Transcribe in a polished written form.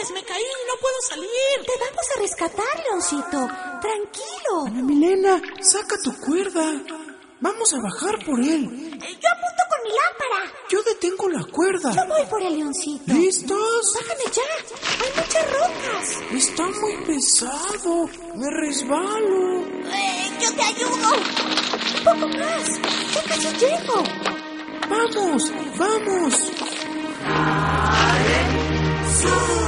ayudes! ¡Me caí! ¡No puedo salir! Te vamos a rescatar, Leoncito. Tranquilo. Ana Milena, saca tu cuerda. Vamos a bajar por él. Yo apunto con mi lámpara. Yo detengo la cuerda. Yo voy por el Leoncito. ¿Listos? Bájame ya. Hay muchas rocas. Está muy pesado. Me resbalo. Yo te ayudo. Un poco más. Ya casi llego. ¡Vamos! ¡Vamos! ¡Sube!